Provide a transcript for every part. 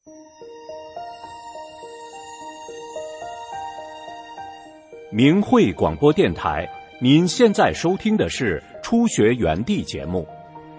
明慧广播电台，您现在收听的是初学园地节目。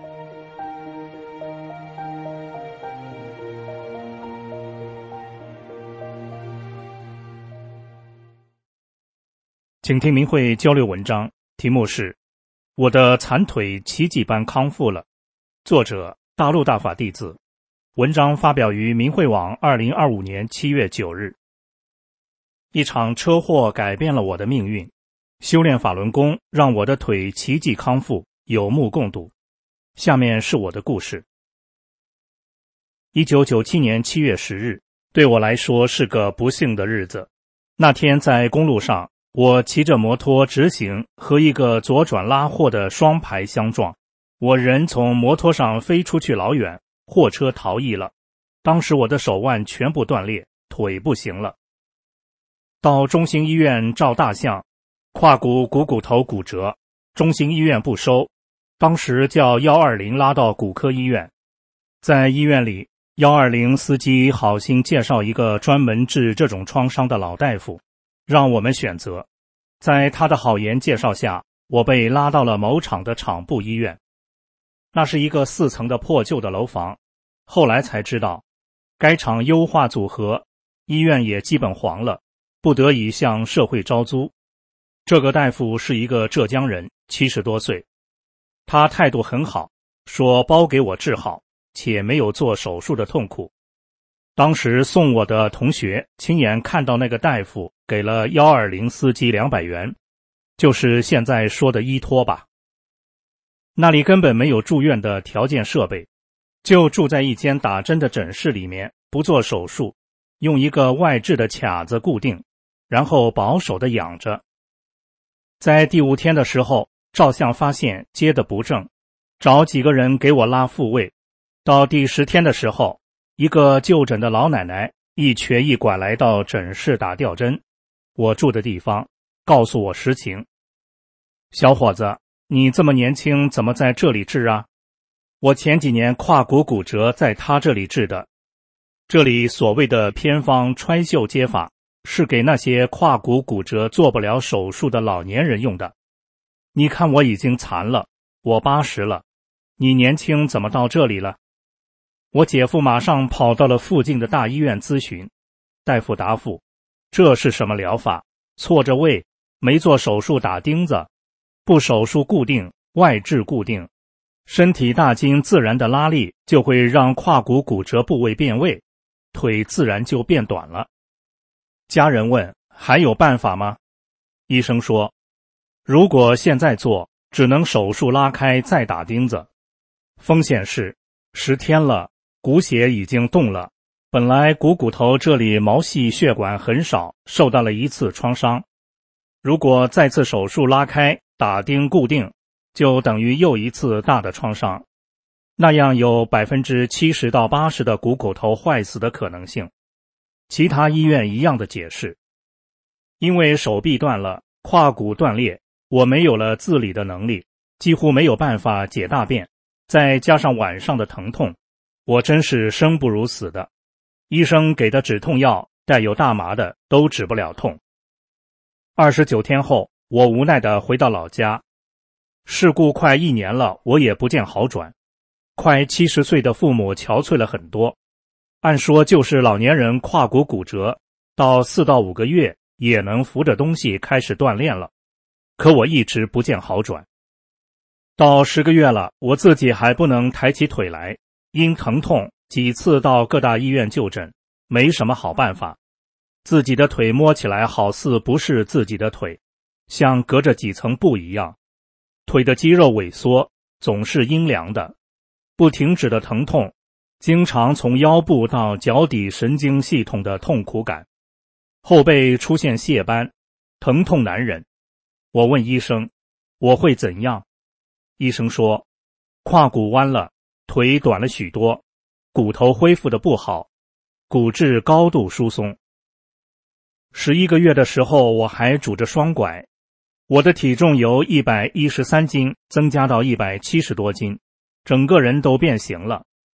请听明慧交流文章，题目是我的残腿奇迹般康复了，作者大陆大法弟子，文章发表于明慧网2025年7月9日。一场车祸改变了我的命运，修炼法轮功让我的腿奇迹康复，有目共睹。下面是我的故事。1997年7月10日，对我来说是个不幸的日子。那天在公路上，我骑着摩托直行，和一个左转拉货的双排相撞，我人从摩托上飞出去老远，货车逃逸了。当时我的手腕全部断裂，腿不行了。到中心医院照大象，胯骨股头骨折，中心医院不收，当时叫120拉到骨科医院。在医院里，120司机好心介绍一个专门治这种创伤的老大夫，让我们选择。在他的好言介绍下，我被拉到了某厂的厂部医院。那是一个4层的破旧的楼房，后来才知道，该厂优化组合，医院也基本黄了，不得已向社会招租。这个大夫是一个浙江人，70多岁。他态度很好，说包给我治好，且没有做手术的痛苦。当时送我的同学亲眼看到那个大夫给了120司机200元，就是现在说的依托吧。那里根本没有住院的条件设备，就住在一间打针的诊室里面，不做手术，用一个外置的卡子固定，然后保守地养着。在第5天的时候，照相发现接得不正，找几个人给我拉复位。到第10天的时候，一个就诊的老奶奶一瘸一拐来到诊室打吊针，我住的地方，告诉我实情。小伙子，你这么年轻，怎么在这里治啊？我前几年胯骨骨折在他这里治的。这里所谓的偏方穿袖接法，是给那些胯骨骨折做不了手术的老年人用的。你看我已经残了，我80了，你年轻怎么到这里了？我姐夫马上跑到了附近的大医院咨询，大夫答复，这是什么疗法？错着位，没做手术打钉子，不手术固定，外置固定，身体大筋自然的拉力就会让胯骨骨折部位变位，腿自然就变短了。家人问，还有办法吗？医生说，如果现在做，只能手术拉开再打钉子。风险是10天了，骨血已经动了，本来骨头这里毛细血管很少，受到了一次创伤。如果再次手术拉开，打钉固定，就等于又一次大的创伤，那样有70%到80%的骨头坏死的可能性。其他医院一样的解释。因为手臂断了，胯骨断裂，我没有了自理的能力，几乎没有办法解大便，再加上晚上的疼痛，我真是生不如死的。医生给的止痛药带有大麻的都止不了痛。29天后，我无奈地回到老家。事故快1年了，我也不见好转。快70岁的父母憔悴了很多，按说就是老年人胯骨骨折，到4到5个月也能扶着东西开始锻炼了，可我一直不见好转。到10个月了，我自己还不能抬起腿来，因疼痛几次到各大医院就诊，没什么好办法。自己的腿摸起来好似不是自己的腿，像隔着几层布一样，腿的肌肉萎缩，总是阴凉的，不停止的疼痛，经常从腰部到脚底神经系统的痛苦感，后背出现血斑，疼痛难忍。我问医生，我会怎样？医生说，胯骨弯了，腿短了许多，骨头恢复的不好，骨质高度疏松。11个月的时候，我还拄着双拐，我的体重由113斤增加到170多斤，整个人都变形了。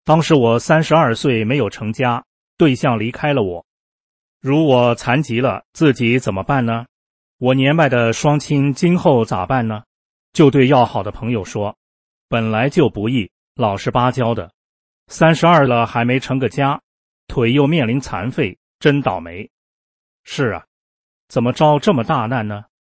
当时我32岁，没有成家，对象离开了我。如我残疾了，自己怎么办呢？我年迈的双亲今后咋办呢？就对要好的朋友说，本来就不易，老实巴交的，32了还没成个家，腿又面临残废，真倒霉。是啊，怎么着这么大难呢？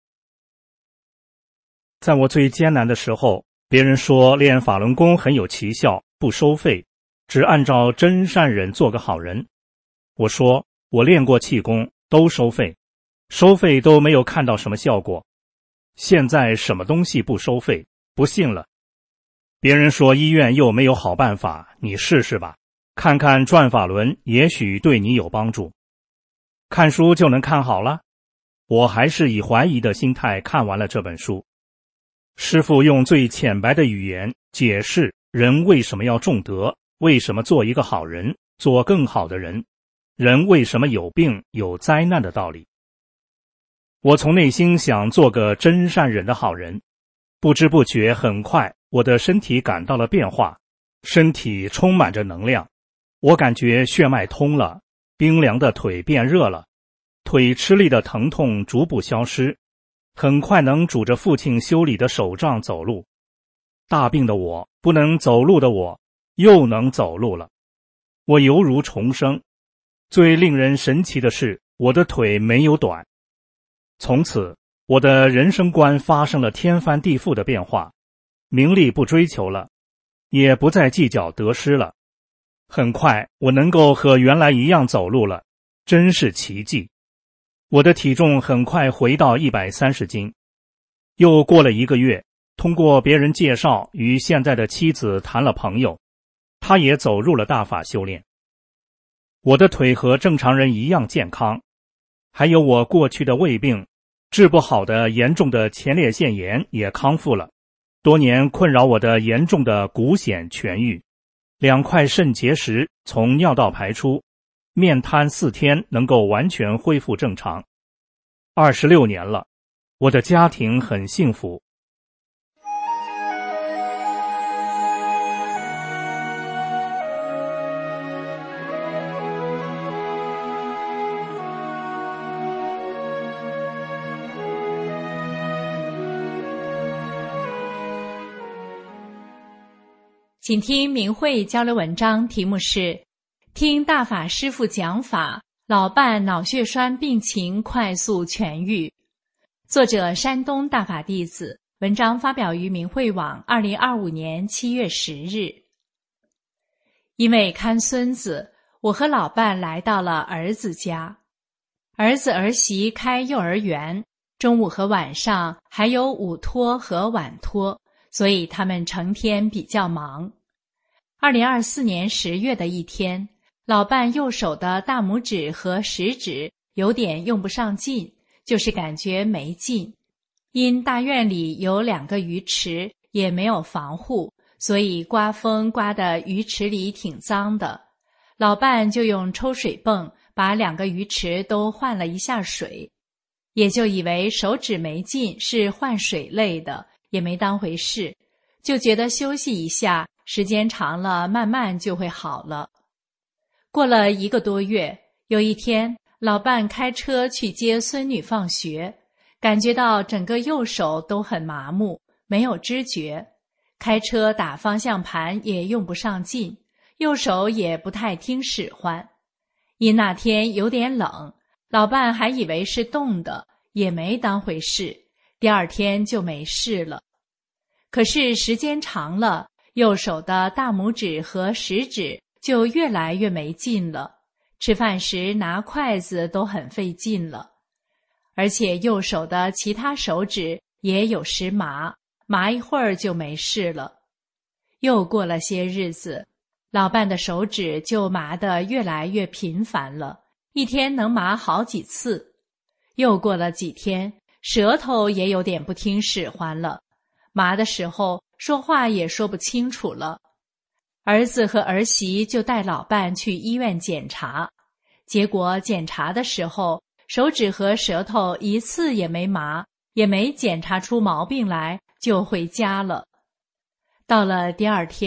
在我最艰难的时候，别人说练法轮功很有奇效，不收费，只按照真善忍做个好人。我说我练过气功，都收费，收费都没有看到什么效果。现在什么东西不收费？不信了。别人说医院又没有好办法，你试试吧，看看转法轮，也许对你有帮助。看书就能看好了？我还是以怀疑的心态看完了这本书。师父用最浅白的语言解释人为什么要重德，为什么做一个好人，做更好的人，人为什么有病有灾难的道理。我从内心想做个真善忍的好人，不知不觉很快我的身体感到了变化，身体充满着能量，我感觉血脉通了，冰凉的腿变热了，腿吃力的疼痛逐步消失，很快能拄着父亲修理的手杖走路。大病的我，不能走路的我，又能走路了。我犹如重生。最令人神奇的是，我的腿没有短。从此，我的人生观发生了天翻地覆的变化，名利不追求了，也不再计较得失了。很快，我能够和原来一样走路了，真是奇迹。我的体重很快回到130斤。又过了1个月，通过别人介绍与现在的妻子谈了朋友，她也走入了大法修炼。我的腿和正常人一样健康，还有我过去的胃病，治不好的严重的前列腺炎也康复了，多年困扰我的严重的骨癣痊愈，2块肾结石从尿道排出，面瘫4天能够完全恢复正常。26年了，我的家庭很幸福。 请听明慧交流文章，题目是听大法师父讲法，老伴脑血栓病情快速痊愈。作者山东大法弟子，文章发表于明慧网2025年7月10日。因为看孙子，我和老伴来到了儿子家。儿子儿媳开幼儿园，中午和晚上还有午托和晚托，所以他们成天比较忙。2024年10月的一天，老伴右手的大拇指和食指有点用不上劲，就是感觉没劲。因大院里有2个鱼池，也没有防护，所以刮风刮得鱼池里挺脏的。老伴就用抽水泵把2个鱼池都换了一下水，也就以为手指没劲是换水类的，也没当回事，就觉得休息一下，时间长了慢慢就会好了。过了1个多月，有一天老伴开车去接孙女放学，感觉到整个右手都很麻木，没有知觉，开车打方向盘也用不上劲，右手也不太听使唤。因那天有点冷，老伴还以为是冻的，也没当回事，第2天就没事了。可是时间长了，右手的大拇指和食指就越来越没劲了，吃饭时拿筷子都很费劲了，而且右手的其他手指也有时麻，麻一会儿就没事了。又过了些日子，老伴的手指就麻得越来越频繁了，一天能麻好几次。又过了几天，舌头也有点不听使唤了，麻的时候说话也说不清楚了。儿子和儿媳就带老伴去医院检查，结果检查的时候，手指和舌头一次也没麻，也没检查出毛病来，就回家了。到了第2天，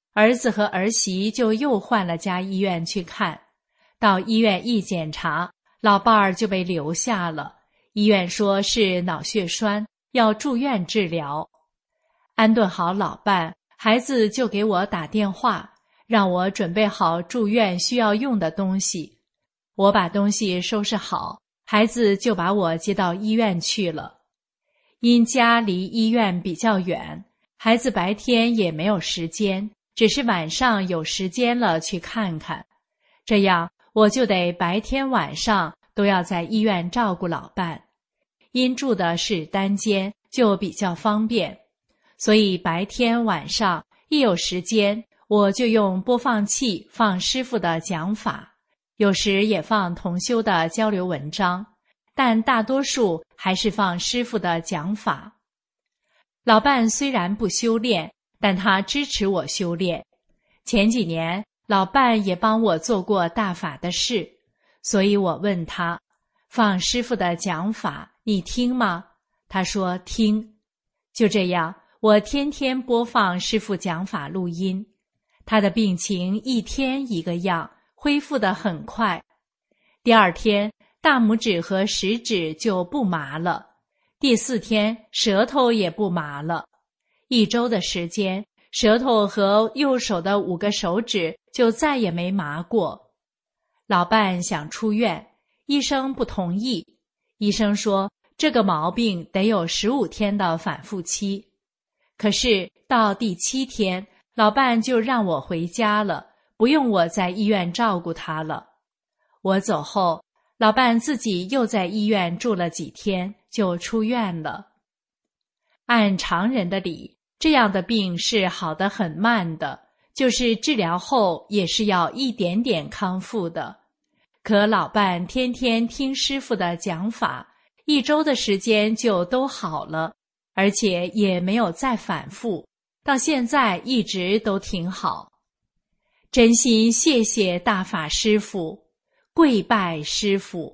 儿子和儿媳就又换了家医院去看。到医院一检查，老伴儿就被留下了。医院说是脑血栓，要住院治疗。安顿好老伴，孩子就给我打电话，让我准备好住院需要用的东西。我把东西收拾好，孩子就把我接到医院去了。因家离医院比较远，孩子白天也没有时间，只是晚上有时间了去看看。这样我就得白天晚上都要在医院照顾老伴。因住的是单间，就比较方便，所以白天晚上一有时间，我就用播放器放师父的讲法，有时也放同修的交流文章，但大多数还是放师父的讲法。老伴虽然不修炼，但他支持我修炼。前几年老伴也帮我做过大法的事，所以我问他，放师父的讲法你听吗？他说听。就这样，我天天播放师父讲法录音。他的病情一天一个样，恢复得很快。第二天大拇指和食指就不麻了，第4天舌头也不麻了。1周的时间，舌头和右手的5个手指就再也没麻过。老伴想出院，医生不同意。医生说这个毛病得有15天的反复期。可是到第7天，老伴就让我回家了，不用我在医院照顾他了。我走后，老伴自己又在医院住了几天，就出院了。按常人的理，这样的病是好得很慢的，就是治疗后也是要一点点康复的。可老伴天天听师父的讲法，1周的时间就都好了，而且也没有再反复，到现在一直都挺好。真心谢谢大法师父，跪拜师父。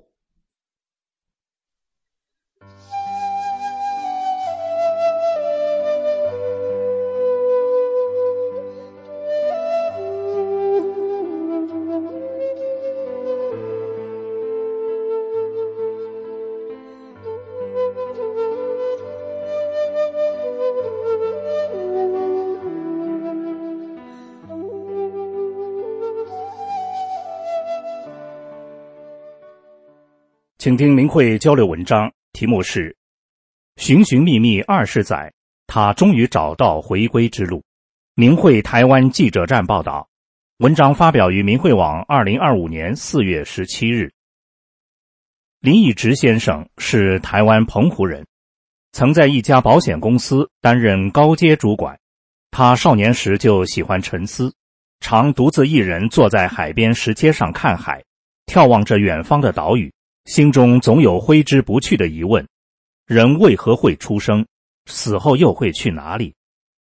请听明慧交流文章，题目是寻寻觅觅20载，他终于找到回归之路。明慧台湾记者站报道，文章发表于明慧网2025年4月17日。林义直先生是台湾澎湖人，曾在一家保险公司担任高阶主管。他少年时就喜欢沉思，常独自一人坐在海边石阶上看海，眺望着远方的岛屿，心中总有挥之不去的疑问：人为何会出生？死后又会去哪里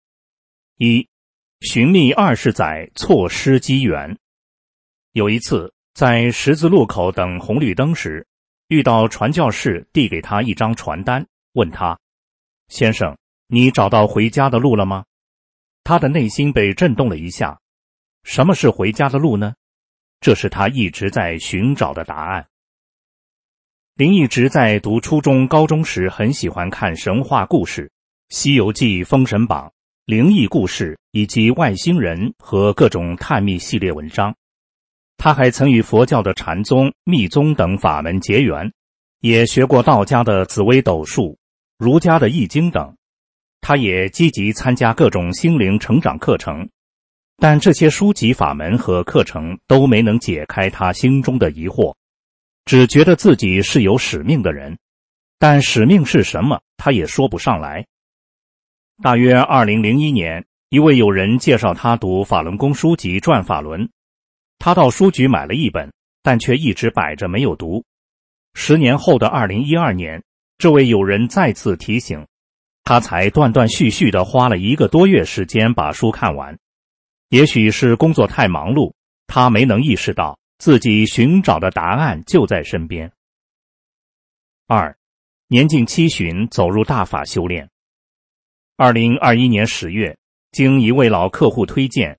？1. 寻觅20载，错失机缘。有一次，在十字路口等红绿灯时，遇到传教士递给他一张传单，问他：先生，你找到回家的路了吗？他的内心被震动了一下。什么是回家的路呢？这是他一直在寻找的答案。林一直在读初中、高中时很喜欢看神话故事，《西游记》、《封神榜》、灵异故事以及外星人和各种探秘系列文章。他还曾与佛教的禅宗、密宗等法门结缘，也学过道家的紫微斗数、儒家的易经等。他也积极参加各种心灵成长课程，但这些书籍、法门和课程都没能解开他心中的疑惑，只觉得自己是有使命的人，但使命是什么，他也说不上来。大约2001年，一位友人介绍他读法轮功书籍《转法轮》，他到书局买了一本，但却一直摆着没有读。10年后的2012年，这位友人再次提醒，他才断断续续地花了1个多月时间把书看完。也许是工作太忙碌，他没能意识到自己寻找的答案就在身边。2. 年近70旬走入大法修炼。2021年10月，经一位老客户推荐，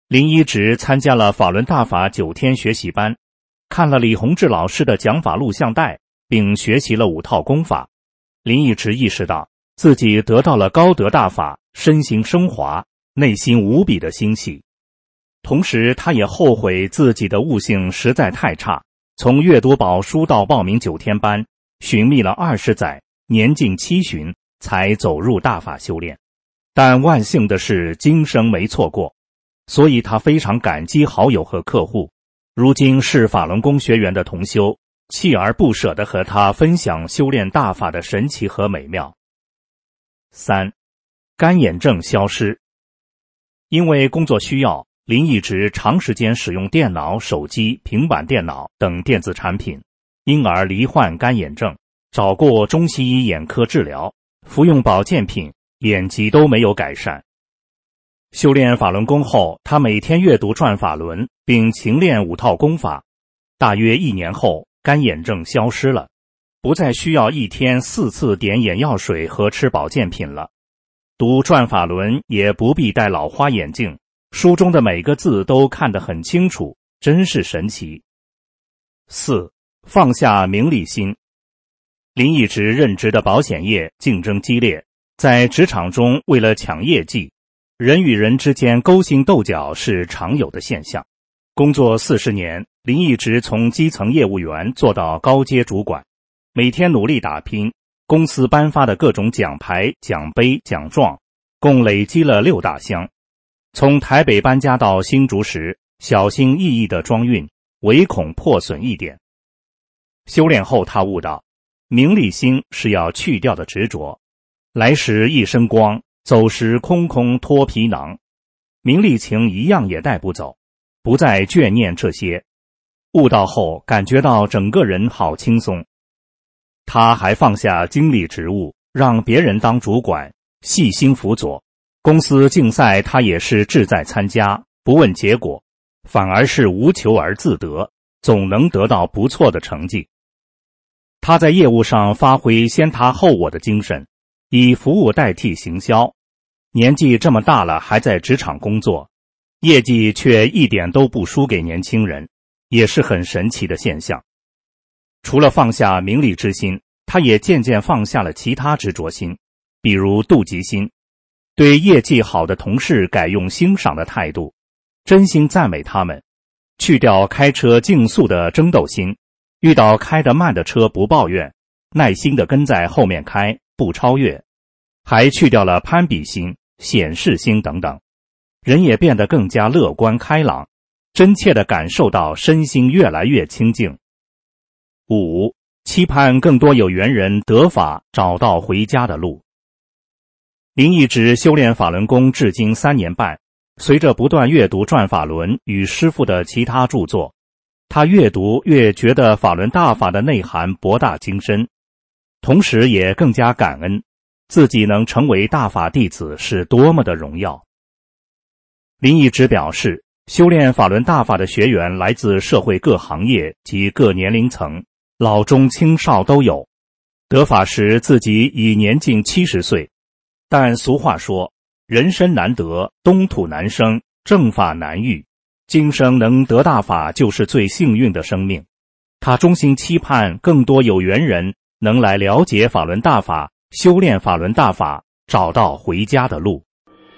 林一直参加了法轮大法9天学习班，看了李洪志老师的讲法录像带，并学习了5套功法。林一直意识到自己得到了高德大法，身心升华，内心无比的欣喜。同时他也后悔自己的悟性实在太差，从阅读宝书到报名9天班，寻觅了20载，年近70才走入大法修炼。但万幸的是今生没错过，所以他非常感激好友和客户，如今是法轮功学员的同修，锲而不舍地和他分享修炼大法的神奇和美妙。3. 干眼症消失。因为工作需要，林一直长时间使用电脑、手机、平板电脑等电子产品，因而罹患干眼症，找过中西医眼科治疗，服用保健品，眼疾都没有改善。修炼法轮功后，他每天阅读转法轮，并勤练5套功法。大约1年后，干眼症消失了，不再需要1天4次点眼药水和吃保健品了。读转法轮也不必戴老花眼镜，书中的每个字都看得很清楚，真是神奇。4. 放下名利心。林一直任职的保险业竞争激烈，在职场中为了抢业绩，人与人之间勾心斗角是常有的现象。工作40年，林一直从基层业务员做到高阶主管，每天努力打拼，公司颁发的各种奖牌、奖杯、奖状共累积了6大箱。从台北搬家到新竹时，小心翼翼地装运，唯恐破损一点。修炼后他悟到，名利心是要去掉的执着，来时一身光，走时空空脱皮囊，名利情一样也带不走，不再眷念这些。悟到后感觉到整个人好轻松。他还放下经理职务，让别人当主管，细心辅佐。公司竞赛他也是志在参加，不问结果，反而是无求而自得，总能得到不错的成绩。他在业务上发挥先他后我的精神，以服务代替行销。年纪这么大了还在职场工作，业绩却一点都不输给年轻人，也是很神奇的现象。除了放下名利之心，他也渐渐放下了其他执着心，比如妒忌心，对业绩好的同事改用欣赏的态度，真心赞美他们，去掉开车竞速的争斗心，遇到开得慢的车不抱怨，耐心地跟在后面开，不超越，还去掉了攀比心、显示心等等，人也变得更加乐观开朗，真切地感受到身心越来越清净。5. 期盼更多有缘人得法，找到回家的路。林一直修炼法轮功至今3年半，随着不断阅读转法轮与师父的其他著作，他越读越觉得法轮大法的内涵博大精深，同时也更加感恩自己能成为大法弟子是多么的荣耀。林一直表示，修炼法轮大法的学员来自社会各行业及各年龄层，老中青少都有。得法时自己已年近70岁，但俗话说，人生难得，东土难生，正法难遇，今生能得大法就是最幸运的生命。他衷心期盼更多有缘人能来了解法轮大法，修炼法轮大法，找到回家的路。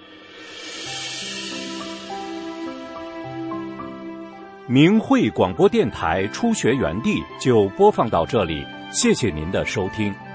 明慧广播电台初学园地就播放到这里，谢谢您的收听。